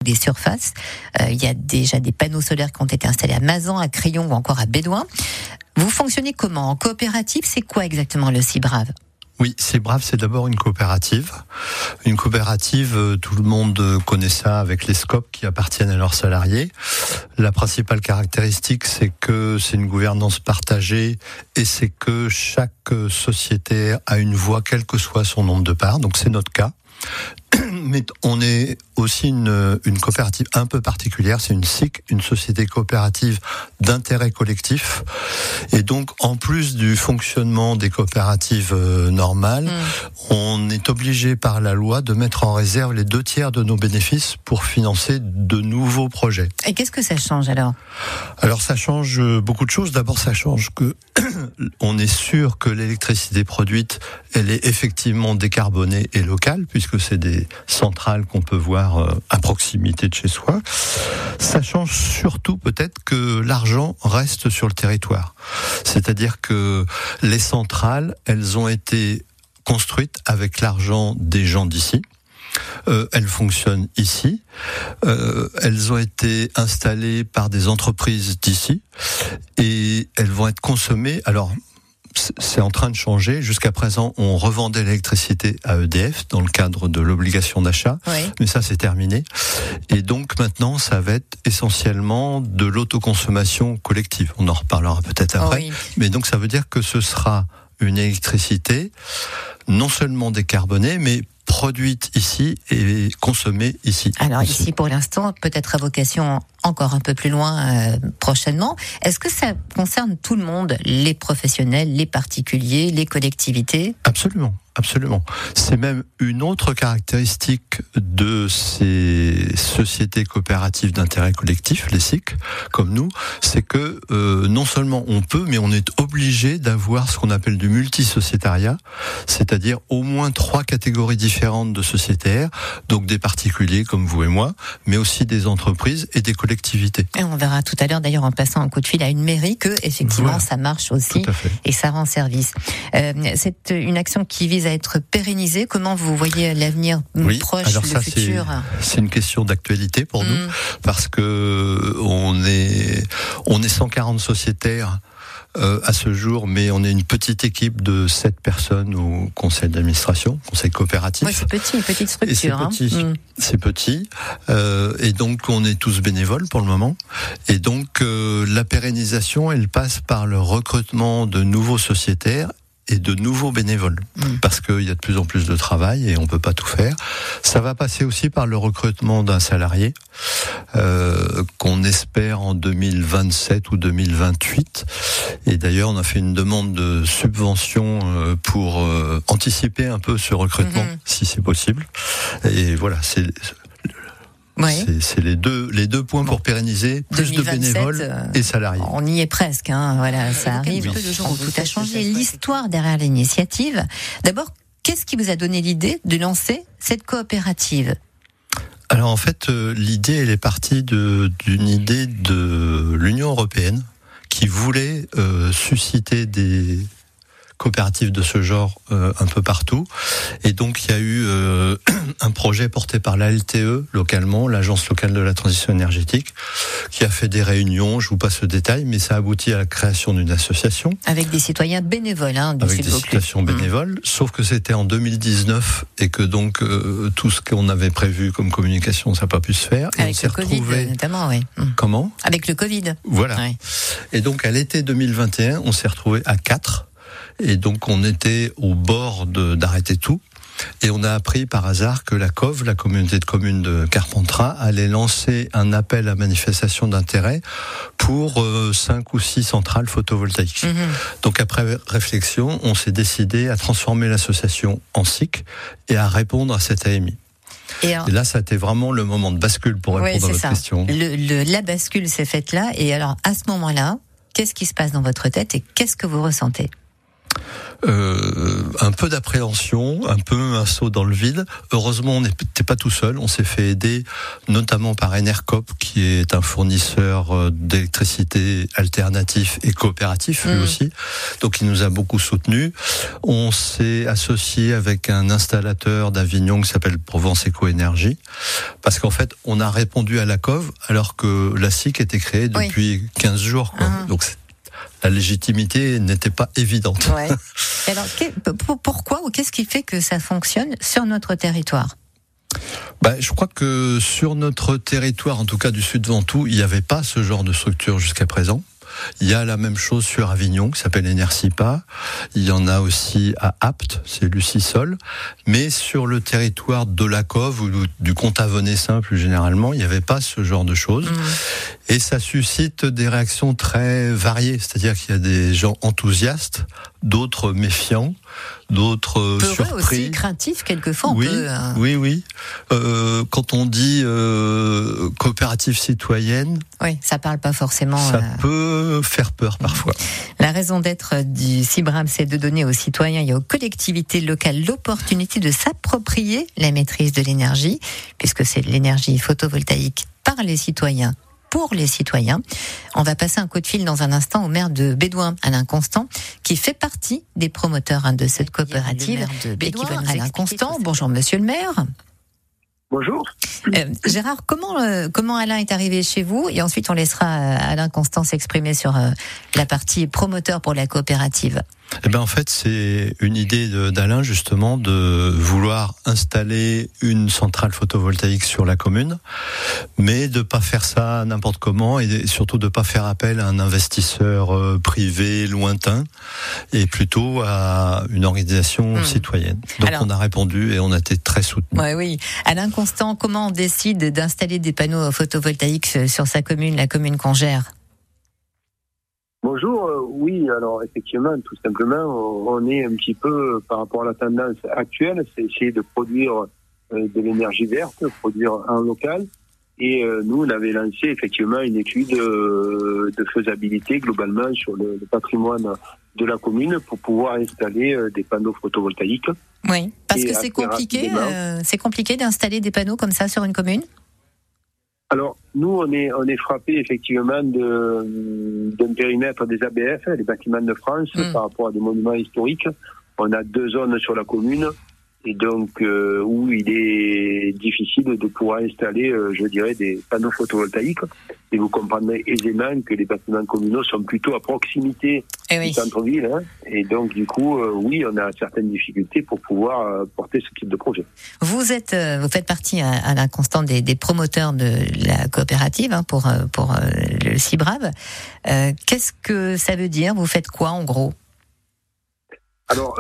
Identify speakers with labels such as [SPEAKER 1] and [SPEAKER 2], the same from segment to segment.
[SPEAKER 1] des surfaces. Il y a déjà des panneaux solaires qui ont été installés à Mazan, à Crillon ou encore à Bédoin. Vous fonctionnez comment ? En coopérative, c'est quoi exactement le Cibrave ?
[SPEAKER 2] Oui, Cibrave, c'est d'abord une coopérative. Une coopérative, tout le monde connaît ça avec les SCOP qui appartiennent à leurs salariés. La principale caractéristique, c'est que c'est une gouvernance partagée et c'est que chaque société a une voix, quel que soit son nombre de parts. Donc c'est notre cas. Mais on est aussi une coopérative un peu particulière, c'est une SIC, une société coopérative d'intérêt collectif. Et donc, en plus du fonctionnement des coopératives normales, on est obligé par la loi de mettre en réserve les 2/3 de nos bénéfices pour financer de nouveaux projets.
[SPEAKER 1] Et qu'est-ce que ça change alors ?
[SPEAKER 2] Alors ça change beaucoup de choses. D'abord, ça change que on est sûr que l'électricité produite, elle est effectivement décarbonée et locale, puisque c'est des centrales qu'on peut voir à proximité de chez soi. Ça change surtout peut-être que l'argent reste sur le territoire. C'est-à-dire que les centrales, elles ont été construites avec l'argent des gens d'ici. Elles fonctionnent ici. Elles ont été installées par des entreprises d'ici et elles vont être consommées. Alors, c'est en train de changer. Jusqu'à présent, on revendait l'électricité à EDF dans le cadre de l'obligation d'achat. Oui. Mais ça, c'est terminé. Et donc, maintenant, ça va être essentiellement de l'autoconsommation collective. On en reparlera peut-être après. Oui. Mais donc, ça veut dire que ce sera une électricité non seulement décarbonée, mais produite ici et consommée ici.
[SPEAKER 1] Alors ici, pour l'instant, peut-être à vocation encore un peu plus loin prochainement. Est-ce que ça concerne tout le monde, les professionnels, les particuliers, les collectivités ?
[SPEAKER 2] Absolument. Absolument. C'est même une autre caractéristique de ces sociétés coopératives d'intérêt collectif, les SIC, comme nous, c'est que non seulement on peut, mais on est obligé d'avoir ce qu'on appelle du multisociétariat, c'est-à-dire au moins 3 catégories différentes de sociétaires, donc des particuliers comme vous et moi, mais aussi des entreprises et des collectivités.
[SPEAKER 1] Et on verra tout à l'heure, d'ailleurs, en passant un coup de fil à une mairie, que effectivement voilà. Ça marche aussi et ça rend service. C'est une action qui vise à être pérennisée. Comment vous voyez l'avenir proche,
[SPEAKER 2] alors
[SPEAKER 1] le
[SPEAKER 2] ça,
[SPEAKER 1] futur ?
[SPEAKER 2] C'est une question d'actualité pour nous, parce que on est 140 sociétaires à ce jour, mais on est une petite équipe de 7 personnes au conseil d'administration, conseil coopératif.
[SPEAKER 1] Oui, c'est petit, une petite structure.
[SPEAKER 2] C'est petit. Et donc on est tous bénévoles pour le moment. Et donc la pérennisation, elle passe par le recrutement de nouveaux sociétaires et de nouveaux bénévoles, parce qu'il y a de plus en plus de travail et on peut pas tout faire. Ça va passer aussi par le recrutement d'un salarié qu'on espère en 2027 ou 2028. Et d'ailleurs, on a fait une demande de subvention pour anticiper un peu ce recrutement, si c'est possible. Et voilà, c'est les deux points pour pérenniser plus 2027, de bénévoles et salariés.
[SPEAKER 1] On y est presque, voilà, ça arrive. Le jour où tout a changé, l'histoire derrière l'initiative. D'abord, qu'est-ce qui vous a donné l'idée de lancer cette coopérative ?
[SPEAKER 2] Alors en fait, l'idée, elle est partie d'une idée de l'Union européenne qui voulait susciter des coopératives de ce genre un peu partout. Et donc il y a eu un projet porté par la LTE localement, l'Agence locale de la transition énergétique, qui a fait des réunions, je vous passe le détail, mais ça a abouti à la création d'une association.
[SPEAKER 1] Avec des citoyens bénévoles.
[SPEAKER 2] Avec des citoyens bénévoles, sauf que c'était en 2019 et que donc tout ce qu'on avait prévu comme communication, ça n'a pas pu se faire. Et
[SPEAKER 1] avec le Covid notamment, oui.
[SPEAKER 2] Comment ?
[SPEAKER 1] Avec le Covid.
[SPEAKER 2] Voilà. Oui. Et donc à l'été 2021, on s'est retrouvé à 4. Et donc on était au bord d'arrêter tout. Et on a appris par hasard que la COV, la communauté de communes de Carpentras, allait lancer un appel à manifestation d'intérêt pour 5 ou 6 centrales photovoltaïques. Donc après réflexion, on s'est décidé à transformer l'association en SIC et à répondre à cette AMI. Et là, ça a été vraiment le moment de bascule pour répondre à votre question.
[SPEAKER 1] La bascule s'est faite là. Et alors, à ce moment-là, qu'est-ce qui se passe dans votre tête et qu'est-ce que vous ressentez ?
[SPEAKER 2] Un peu d'appréhension, un peu un saut dans le vide. Heureusement, on n'était pas tout seul. On s'est fait aider, notamment par Enercop, qui est un fournisseur d'électricité alternatif et coopératif, lui aussi. Donc, il nous a beaucoup soutenus. On s'est associé avec un installateur d'Avignon qui s'appelle Provence Éco-Énergie, parce qu'en fait, on a répondu à la COV alors que la SIC était créée depuis 15 jours. Quoi. Donc, la légitimité n'était pas évidente.
[SPEAKER 1] Ouais. Alors, pourquoi ou qu'est-ce qui fait que ça fonctionne sur notre territoire ?
[SPEAKER 2] Je crois que sur notre territoire, en tout cas du Sud Ventoux, il n'y avait pas ce genre de structure jusqu'à présent. Il y a la même chose sur Avignon, qui s'appelle Enercipa. Il y en a aussi à Apt, c'est Lucisol. Mais sur le territoire de la Cove ou du Comte-Avenassin, plus généralement, il n'y avait pas ce genre de choses. Et ça suscite des réactions très variées. C'est-à-dire qu'il y a des gens enthousiastes, d'autres méfiants, d'autres surpris.
[SPEAKER 1] Aussi craintifs, quelquefois.
[SPEAKER 2] Oui. Quand on dit coopérative citoyenne,
[SPEAKER 1] ça parle pas forcément.
[SPEAKER 2] Ça peut faire peur parfois.
[SPEAKER 1] La raison d'être du CIBRAM, c'est de donner aux citoyens et aux collectivités locales l'opportunité de s'approprier la maîtrise de l'énergie, puisque c'est de l'énergie photovoltaïque par les citoyens. Pour les citoyens. On va passer un coup de fil dans un instant au maire de Bédoin, Alain Constant, qui fait partie des promoteurs de cette coopérative. De Bédoin, Alain Constant, bonjour monsieur le maire.
[SPEAKER 3] Bonjour.
[SPEAKER 1] Gérard, comment Alain est arrivé chez vous ? Et ensuite on laissera Alain Constant s'exprimer sur la partie promoteur pour la coopérative.
[SPEAKER 2] En fait, c'est une idée d'Alain, justement, de vouloir installer une centrale photovoltaïque sur la commune, mais de pas faire ça n'importe comment et surtout de pas faire appel à un investisseur privé lointain et plutôt à une organisation citoyenne. Donc alors, on a répondu et on a été très soutenus.
[SPEAKER 1] Oui. Alain Constant, comment on décide d'installer des panneaux photovoltaïques sur sa commune, la commune qu'on gère ?
[SPEAKER 3] Bonjour, oui, alors effectivement, tout simplement, on est un petit peu, par rapport à la tendance actuelle, c'est essayer de produire de l'énergie verte, produire en local, et nous, on avait lancé effectivement une étude de faisabilité globalement sur le patrimoine de la commune pour pouvoir installer des panneaux photovoltaïques.
[SPEAKER 1] Oui, parce que c'est compliqué d'installer des panneaux comme ça sur une commune ?
[SPEAKER 3] Alors, nous, on est frappé effectivement d'un périmètre des ABF, les bâtiments de France, par rapport à des monuments historiques. On a 2 zones sur la commune, et donc où il est difficile de pouvoir installer, je dirais, des panneaux photovoltaïques. Et vous comprendrez aisément que les bâtiments communaux sont plutôt à proximité du centre-ville. Et donc, du coup, oui, on a certaines difficultés pour pouvoir porter ce type de projet.
[SPEAKER 1] Vous faites partie, Alain Constant, des promoteurs de la coopérative pour le CIBRAM. Qu'est-ce que ça veut dire ? Vous faites quoi, en gros ?
[SPEAKER 3] Alors,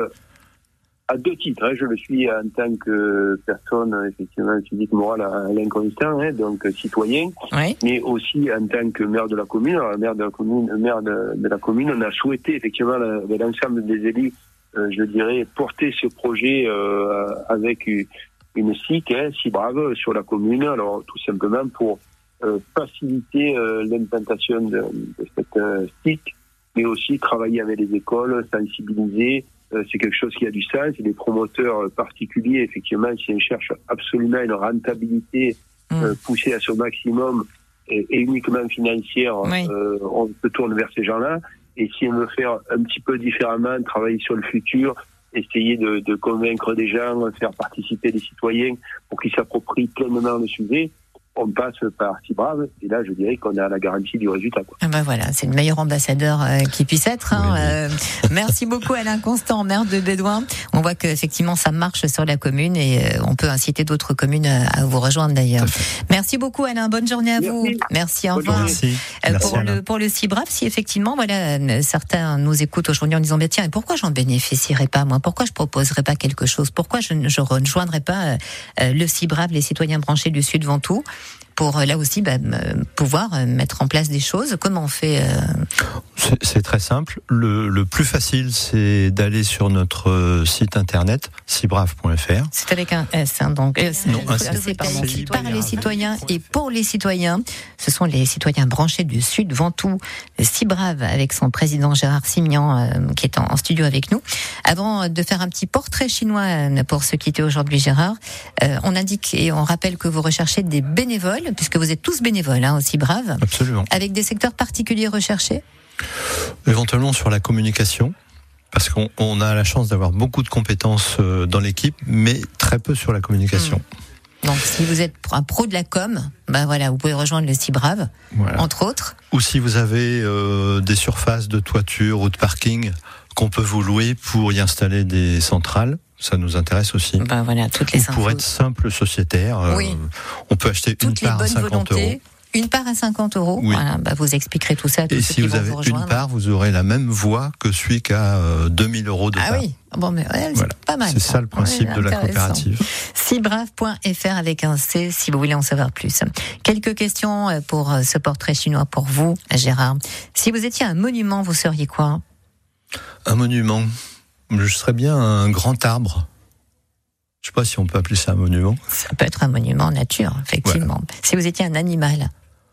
[SPEAKER 3] à 2 titres, je le suis en tant que personne, effectivement, physique, morale, Alain Constant, donc citoyen, mais aussi en tant que maire de la commune. Alors, maire de la commune, on a souhaité, effectivement, l'ensemble des élus, je dirais, porter ce projet avec une SIC, CIBRAM, sur la commune. Alors, tout simplement pour faciliter l'implantation de cette SIC, mais aussi travailler avec les écoles, sensibiliser. C'est quelque chose qui a du sens. Et les promoteurs particuliers, effectivement, si on cherche absolument une rentabilité poussée à son maximum et uniquement financière, on se tourne vers ces gens-là. Et si on veut faire un petit peu différemment, travailler sur le futur, essayer de convaincre des gens, faire participer les citoyens pour qu'ils s'approprient pleinement le sujet, on passe par CIBRAM, et là je dirais qu'on a la garantie du résultat.
[SPEAKER 1] Voilà, c'est le meilleur ambassadeur qui puisse être. Merci beaucoup Alain Constant, maire de Bédoin. On voit qu'effectivement ça marche sur la commune et on peut inciter d'autres communes à vous rejoindre d'ailleurs. Merci beaucoup Alain, bonne journée à vous. Merci, au revoir. Pour le CIBRAM, si effectivement certains nous écoutent aujourd'hui en disant tiens, pourquoi j'en bénéficierais pas moi ? Pourquoi je proposerais pas quelque chose ? Pourquoi je ne rejoindrais pas le CIBRAM, les citoyens branchés du Sud Ventoux ? pour là aussi pouvoir mettre en place des choses. Comment on fait
[SPEAKER 2] C'est très simple. Le plus facile, c'est d'aller sur notre site internet cibrave.fr.
[SPEAKER 1] C'est avec un S, hein, donc par les citoyens et pour les citoyens. Ce sont les citoyens branchés du Sud Ventoux, Cibrave, avec son président Gérard Simian qui est en studio avec nous. Avant de faire un petit portrait chinois pour se quitter aujourd'hui, Gérard, on indique et on rappelle que vous recherchez des bénévoles, puisque vous êtes tous bénévoles au Cibrave.
[SPEAKER 2] Absolument.
[SPEAKER 1] Avec des secteurs particuliers recherchés ?
[SPEAKER 2] Éventuellement sur la communication, parce qu'on a la chance d'avoir beaucoup de compétences dans l'équipe, mais très peu sur la communication.
[SPEAKER 1] Donc, si vous êtes un pro de la com, vous pouvez rejoindre le Cibrave, entre autres.
[SPEAKER 2] Ou si vous avez des surfaces de toiture ou de parking qu'on peut vous louer pour y installer des centrales, ça nous intéresse aussi.
[SPEAKER 1] Toutes les infos.
[SPEAKER 2] Pour être simple sociétaire, on peut acheter une part à 50 €.
[SPEAKER 1] Une part à 50 €.
[SPEAKER 2] Oui.
[SPEAKER 1] Vous expliquerez tout ça à tous
[SPEAKER 2] ceux
[SPEAKER 1] qui vont vous rejoindre. Et si vous avez
[SPEAKER 2] une part, vous aurez la même voix que celui qui a 2000 € de part.
[SPEAKER 1] Ah oui, c'est pas mal.
[SPEAKER 2] C'est ça le principe de la coopérative.
[SPEAKER 1] Cibrave.fr avec un C, si vous voulez en savoir plus. Quelques questions pour ce portrait chinois pour vous, Gérard. Si vous étiez un monument, vous seriez quoi ?
[SPEAKER 2] Un monument. Je serais bien un grand arbre. Je ne sais pas si on peut appeler ça un monument.
[SPEAKER 1] Ça peut être un monument en nature, effectivement. Voilà. Si vous étiez un animal.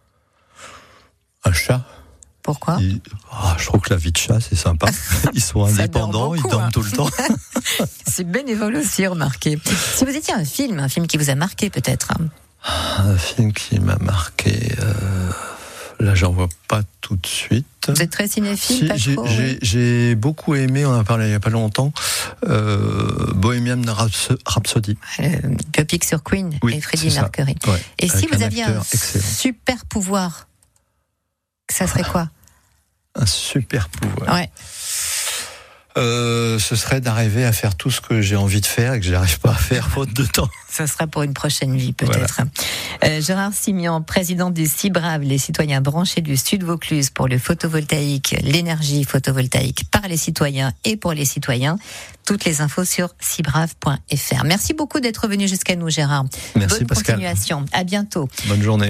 [SPEAKER 2] Un chat.
[SPEAKER 1] Pourquoi ?
[SPEAKER 2] Je trouve que la vie de chat, c'est sympa. Ils sont indépendants, ils dorment tout le temps.
[SPEAKER 1] C'est bénévole aussi, remarquez. Si vous étiez un film qui vous a marqué peut-être.
[SPEAKER 2] Un film qui m'a marqué... Là, j'en vois pas tout de suite.
[SPEAKER 1] Vous êtes très cinéphile, pas trop,
[SPEAKER 2] j'ai beaucoup aimé, on en a parlé il n'y a pas longtemps, Bohemian Rhapsody.
[SPEAKER 1] Biopic sur Queen et Freddie Mercury. Ouais, et si vous aviez un super pouvoir, ça serait quoi ?
[SPEAKER 2] Un super pouvoir.
[SPEAKER 1] Ouais.
[SPEAKER 2] Ce serait d'arriver à faire tout ce que j'ai envie de faire et que je n'arrive pas à faire faute de temps.
[SPEAKER 1] Ça sera pour une prochaine vie peut-être. Voilà. Gérard Simian, président du Cibrave, les citoyens branchés du Sud Vaucluse pour le photovoltaïque, l'énergie photovoltaïque par les citoyens et pour les citoyens. Toutes les infos sur cibrave.fr. Merci beaucoup d'être venu jusqu'à nous, Gérard.
[SPEAKER 2] Merci,
[SPEAKER 1] Bonne
[SPEAKER 2] Pascal.
[SPEAKER 1] Continuation. À bientôt.
[SPEAKER 2] Bonne journée.